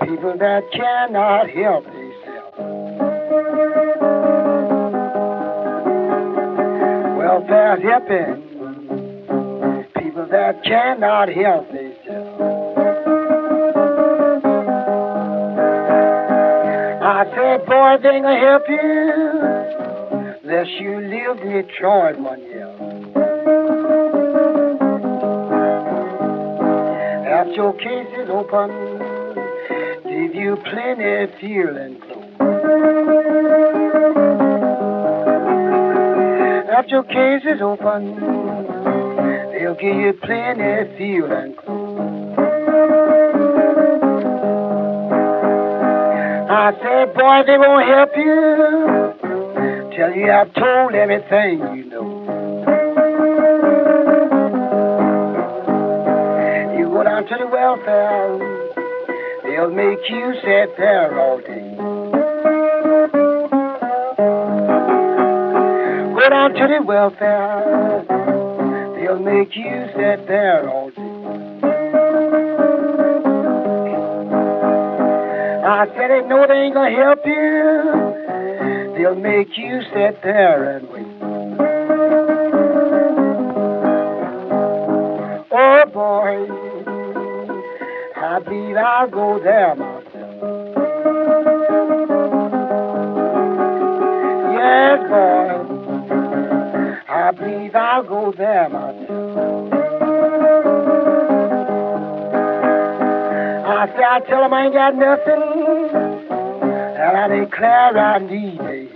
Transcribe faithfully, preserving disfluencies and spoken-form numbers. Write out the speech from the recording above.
People that cannot help themselves. Welfare's helping people that cannot help themselves. I said, boy, they ain't gonna help you unless you live in Detroit one year. After your case is open, give you plenty feeling clothes. After your case is open, they'll give you plenty feeling clothes. I said, boy, they won't help you till you have told everything you know. You go down to the welfare, they'll make you sit there all day. Go down to the welfare, they'll make you sit there all day. I said, they know they ain't gonna help you, they'll make you sit there and wait. Oh boy, I believe I'll go there myself. Yes, boy, I believe I'll go there myself. I say, I tell them I ain't got nothing, and I declare I need a